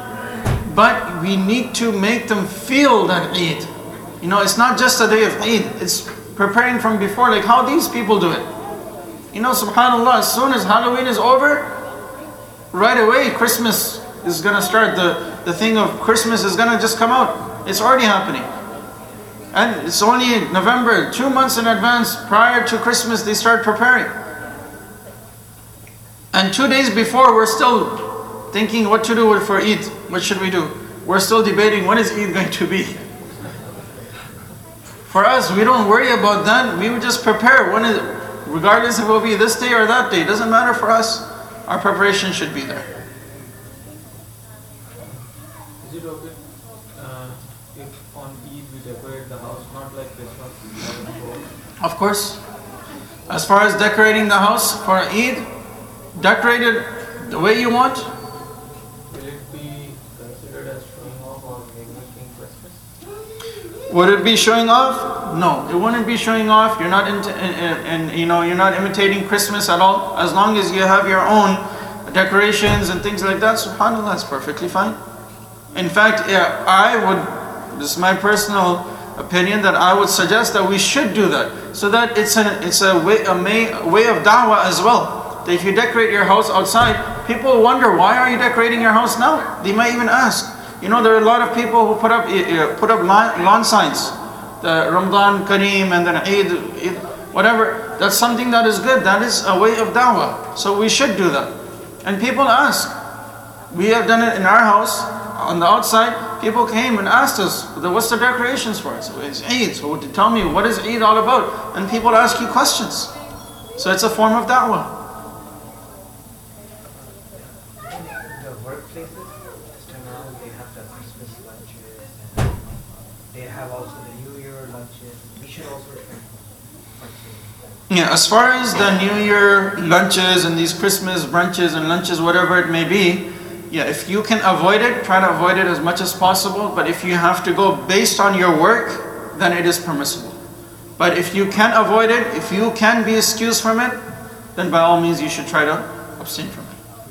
But we need to make them feel that Eid. You know, it's not just a day of Eid. It's preparing from before, like how these people do it. You know, subhanAllah, as soon as Halloween is over, right away Christmas is going to start. The, the thing of Christmas is going to just come out. It's already happening. And it's only November, two months in advance, prior to Christmas, they start preparing. And two days before, we're still thinking what to do for Eid. What should we do? We're still debating, when is Eid going to be? For us, we don't worry about that. We would just prepare. When is, regardless if it will be this day or that day. It doesn't matter for us. Our preparation should be there. Is it okay? Uh, if on Eid we decorate the house, not like Christmas? Of course. As far as decorating the house for Eid, decorate it the way you want. Will it be considered as showing off or making Christmas? Would it be showing off? No, it wouldn't be showing off. You're not into, and, and you know, you're not imitating Christmas at all. As long as you have your own decorations and things like that, subhanAllah, it's perfectly fine. In fact, yeah, I would, this is my personal opinion, that I would suggest that we should do that, so that it's an it's a way a may, way of da'wah as well. That if you decorate your house outside, people wonder, why are you decorating your house now? They might even ask. You know, there are a lot of people who put up uh, put up lawn, lawn signs, the Ramadan Kareem and then Eid, Eid, whatever. That's something that is good. That is a way of da'wah. So we should do that. And people ask. We have done it in our house on the outside. People came and asked us, what's the decorations for? So it's Eid. So tell me, what is Eid all about? And people ask you questions. So it's a form of da'wah. In the workplaces, just now they have the Christmas lunches, and they have also the New Year lunches. We should also try to participate. Yeah, as far as the New Year lunches and these Christmas brunches and lunches, whatever it may be, yeah, if you can avoid it, try to avoid it as much as possible. But if you have to go based on your work, then it is permissible. But if you can avoid it, if you can be excused from it, then by all means you should try to abstain from it.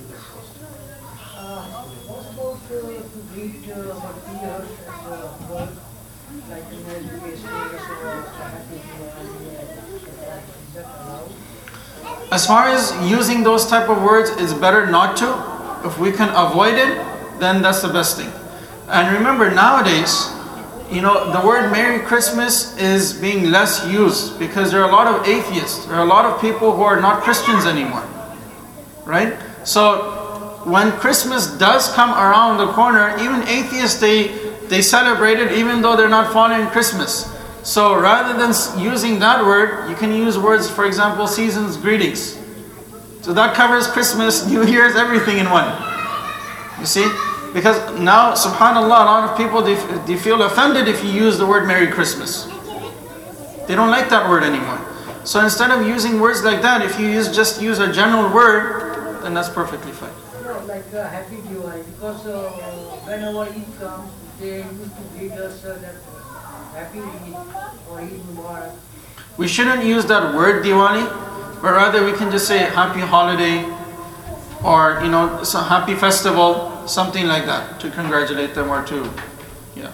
Uh, what about uh, to greet uh, about the years at uh, work, like in education, or happy is that allowed? As far as using those type of words, it's better not to. If we can avoid it, then that's the best thing. And remember, nowadays, you know, the word Merry Christmas is being less used because there are a lot of atheists. There are a lot of people who are not Christians anymore. Right? So when Christmas does come around the corner, even atheists, they, they celebrate it even though they're not following Christmas. So rather than using that word, you can use words, for example, season's greetings. So that covers Christmas, New Year's, everything in one. You see? Because now, subhanAllah, a lot of people, they, they feel offended if you use the word Merry Christmas. They don't like that word anymore. So instead of using words like that, if you use just use a general word, then that's perfectly fine. No, like uh, Happy Diwali, because uh, whenever Eid comes, they used to greet us uh, that Happy Eid or Eid Mubarak. We shouldn't use that word Diwali, but rather we can just say Happy Holiday, or you know, some Happy Festival, something like that, to congratulate them or to, yeah.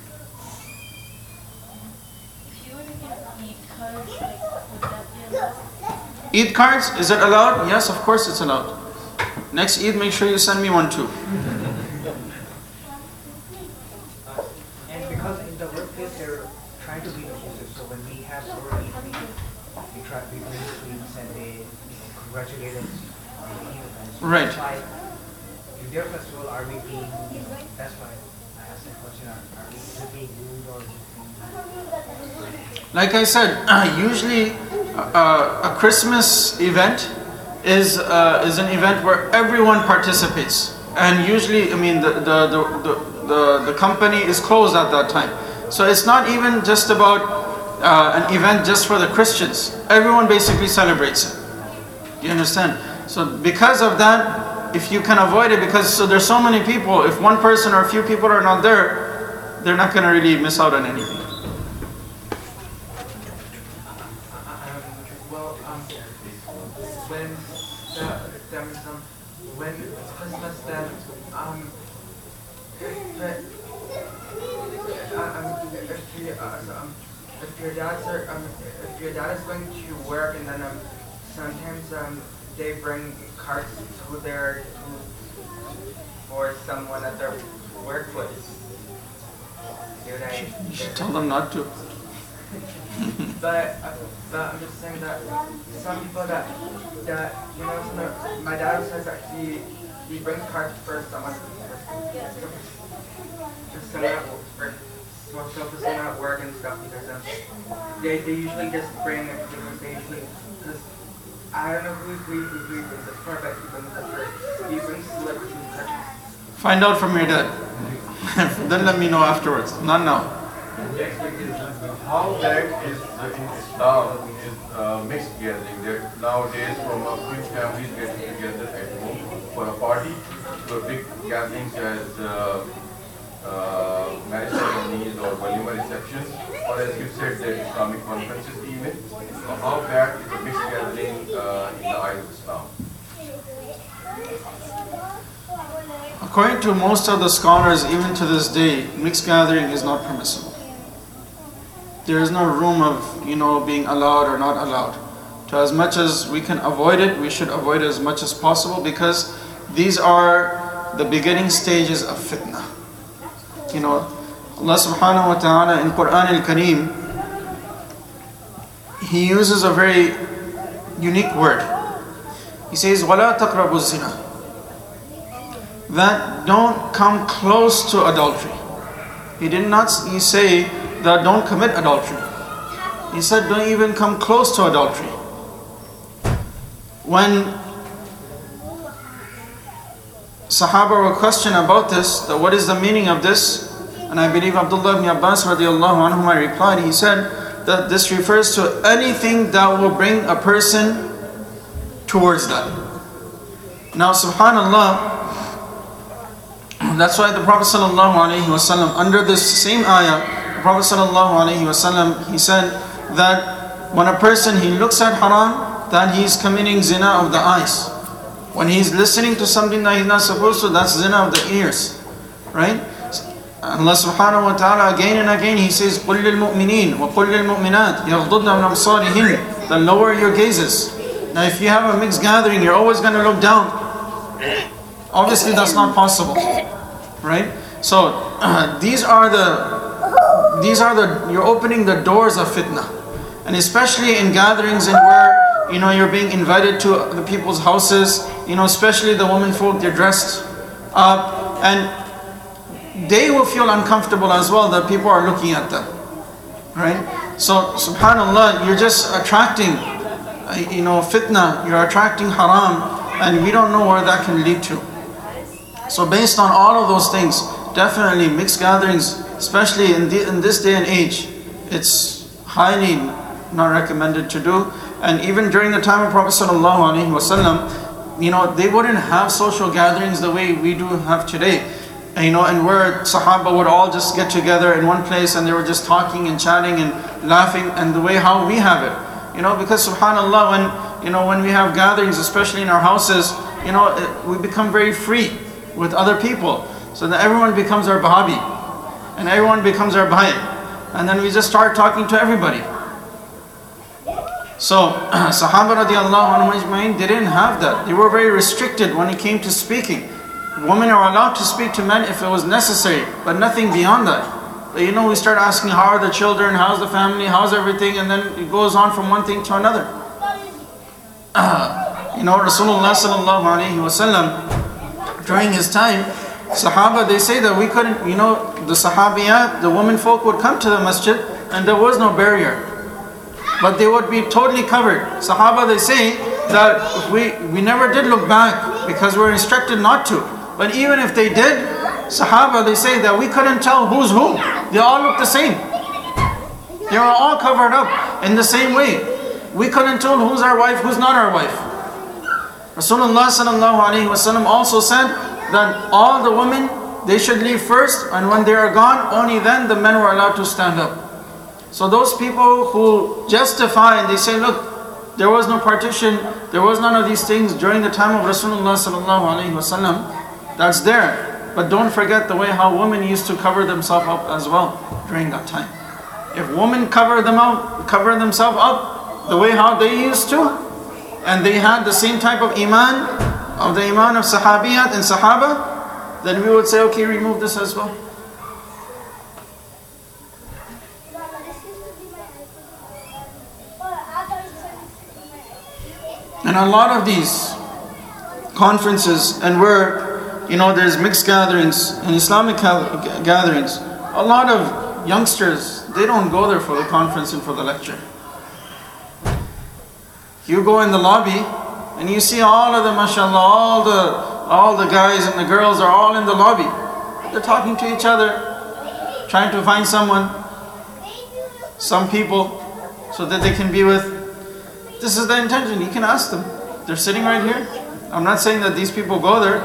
If you were to get Eid cards, like, would that be allowed? Eid cards, is it allowed? Yes, of course it's allowed. Next Eid, make sure you send me one too. And because in the workplace they're trying to be inclusive, so when we have our Eid, we, we try we bring sweets and they you know, congratulate us on the Eid event. So Right. that's why in their festival are we being, you know, that's why I asked that question, are, are we is it being rude or is it being... Like I said, usually uh, a Christmas event is uh, is an event where everyone participates, and usually, I mean, the the, the the the the company is closed at that time, so it's not even just about uh, an event just for the Christians. Everyone basically celebrates it. Do you understand? So because of that, if you can avoid it, because so there's so many people, if one person or a few people are not there, they're not going to really miss out on anything. Well, um, when the, there is some, when it's Christmas, then um, if, uh, um, if, you, uh, um, if your dad's are, um, if your dad is going to work, and then um, sometimes um, they bring cards to their to, for someone at their workplace. Should I? You should tell them not to. But, uh, but I'm just saying that some people that, that you know, some of, my dad says that he, he brings cards for someone, for, for someone at work, for, for someone at work and stuff, because um, they, they usually just bring it because they usually, because I don't know who who who he brings it for, but he brings it for, he brings slips and cards. Find out from your dad. Then let me know afterwards. Not now. Next thing is, how that is uh, in Islam is uh, mixed gathering. That nowadays from a few families getting together at home for a party to a big gatherings as uh, uh, marriage ceremonies or walima receptions, or as you said, that Islamic conferences even. So how that is a mixed gathering uh, in the eyes of Islam? According to most of the scholars, even to this day, mixed gathering is not permissible. There is no room of, you know, being allowed or not allowed. To as much as we can avoid it, we should avoid it as much as possible, because these are the beginning stages of fitna. You know, Allah subhanahu wa ta'ala in Quran al-Kareem, He uses a very unique word. He says, وَلَا تَقْرَبُوا الزِّنَا, that don't come close to adultery. He did not he say that don't commit adultery. He said don't even come close to adultery. When Sahaba were questioned about this, that what is the meaning of this, and I believe Abdullah ibn Abbas radiallahu anhu replied, he said that this refers to anything that will bring a person towards that. Now subhanallah, that's why the Prophet sallallahu alaihi wasallam, under this same ayah, the Prophet sallallahu alaihi wasallam, he said that when a person he looks at haram, that he's committing zina of the eyes. When he's listening to something that he's not supposed to, that's zina of the ears, right? Allah subhanahu wa ta'ala again and again he says, قُلْ لِلْمُؤْمِنِينَ وَقُلْ لِلْمُؤْمِنَاتِ يَغْضُضْنَ مِنْ أَبْصَارِهِنَّ, that lower your gazes. Now if you have a mixed gathering, you're always going to look down. Obviously that's not possible, right? So uh, these are the these are the you're opening the doors of fitna, and especially in gatherings and where you know you're being invited to the people's houses. You know, especially the women folk, they're dressed up, and they will feel uncomfortable as well that people are looking at them, right? So subhanallah, you're just attracting, you know, fitna. You're attracting haram, and we don't know where that can lead to. So based on all of those things, definitely mixed gatherings, especially in, the, in this day and age, it's highly not recommended to do. And even during the time of Prophet sallallahu alaihi wasallam, you know, they wouldn't have social gatherings the way we do have today. And, you know, and where Sahaba would all just get together in one place and they were just talking and chatting and laughing, and the way how we have it. You know, because subhanallah, when you know when we have gatherings, especially in our houses, you know, it, we become very free with other people. So that everyone becomes our bahabi, and everyone becomes our bhai, and then we just start talking to everybody. So Sahaba radiallahu anhum ajma'in didn't have that. They were very restricted when it came to speaking. Women are allowed to speak to men if it was necessary, but nothing beyond that. But you know, we start asking how are the children, how's the family, how's everything, and then it goes on from one thing to another. Uh, you know, Rasulullah sallallahu alaihi wasallam, during his time, Sahaba, they say that we couldn't, you know, the Sahabiyat, the women folk would come to the masjid and there was no barrier. But they would be totally covered. Sahaba, they say that we, we never did look back because we were instructed not to. But even if they did, Sahaba, they say that we couldn't tell who's who. They all looked the same. They were all covered up in the same way. We couldn't tell who's our wife, who's not our wife. Rasulullah sallallahu alaihi wasallam also said that all the women, they should leave first, and when they are gone, only then the men were allowed to stand up. So those people who justify and they say, look, there was no partition, there was none of these things during the time of Rasulullah sallallahu alaihi wasallam, that's there. But don't forget the way how women used to cover themselves up as well during that time. If women cover them up, cover themselves up the way how they used to, and they had the same type of iman, of the iman of sahabiyat and sahaba, then we would say, okay, remove this as well. And a lot of these conferences and where, you know, there's mixed gatherings and Islamic gatherings, a lot of youngsters, they don't go there for the conference and for the lecture. You go in the lobby and you see all of the, mashallah, all the all the guys and the girls are all in the lobby. They're talking to each other, trying to find someone, some people, so that they can be with. This is the intention. You can ask them. They're sitting right here. I'm not saying that these people go there.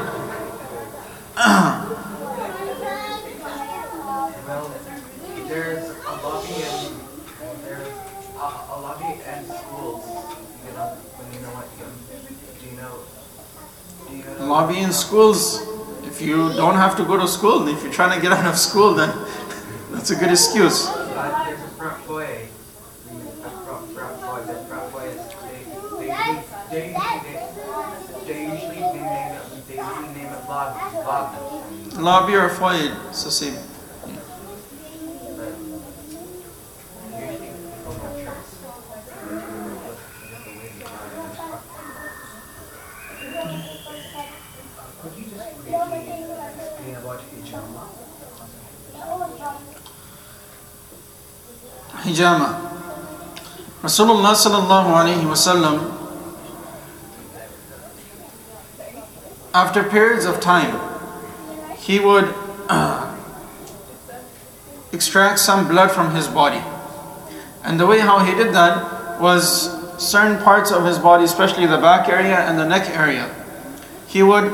Well, there's a lobby and there's a, a lobby and schools. You know, when you know what you do you know? Do you know? Lobby in schools. If you don't have to go to school, if you're trying to get out of school, then that's a good excuse. But there's a front foyer. A front front foyer. The front foyer is they they they they, they usually they name it they usually name it lobby lobby. Lobby or foyer, it's the same. Could you just briefly explain about hijama? Hijama. Rasulullah sallallahu alayhi wasallam, after periods of time, he would uh, extract some blood from his body. And the way how he did that was certain parts of his body, especially the back area and the neck area, he would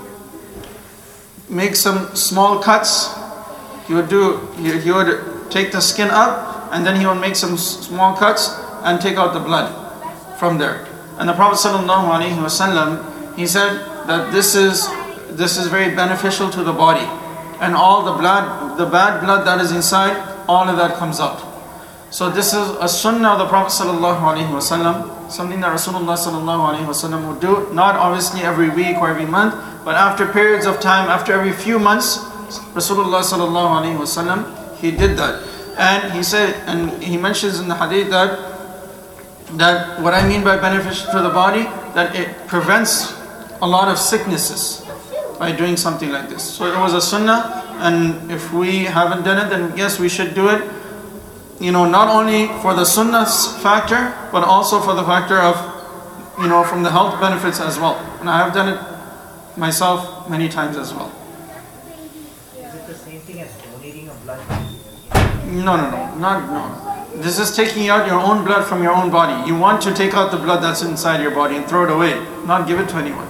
make some small cuts. He would do, he, he would take the skin up, and then he would make some s- small cuts and take out the blood from there. And the Prophet sallallahu alaihi wasallam, he said that this is this is very beneficial to the body, and all the blood, the bad blood that is inside, all of that comes out. So this is a sunnah of the Prophet sallallahu alaihi wasallam, something that Rasulullah sallallahu alaihi wasallam would do, not obviously every week or every month, but after periods of time, after every few months, Rasulullah sallallahu alaihi wasallam, he did that. And he said, and he mentions in the hadith that that what I mean by beneficial to the body, that it prevents a lot of sicknesses by doing something like this. So it was a sunnah, and if we haven't done it, then yes, we should do it. You know, not only for the sunnah factor, but also for the factor of, you know, from the health benefits as well. And I have done it myself many times as well. Is it the same thing as donating of blood? No, no, no, not no. This is taking out your own blood from your own body. You want to take out the blood that's inside your body and throw it away, not give it to anyone.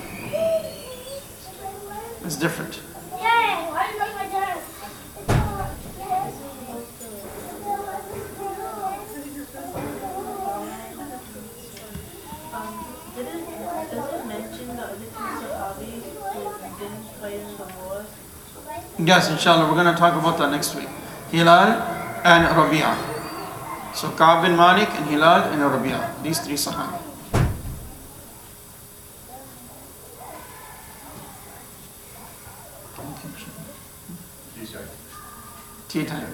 It's different. Um, did it, does it mention the other two Sahabis who didn't fight in the war? Yes, inshallah, we're going to talk about that next week. Hilal and Rabi'ah. So Ka'b bin Malik and Hilal and Rabi'ah. These three Sahabis. Tea time.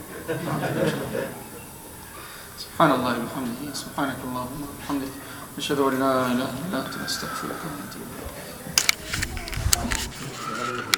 Subhanallah wa bihamdihi, subhanakallahumma wa bihamdik, ashhadu an la ilaha illa anta, astaghfiruka wa atubu ilayk.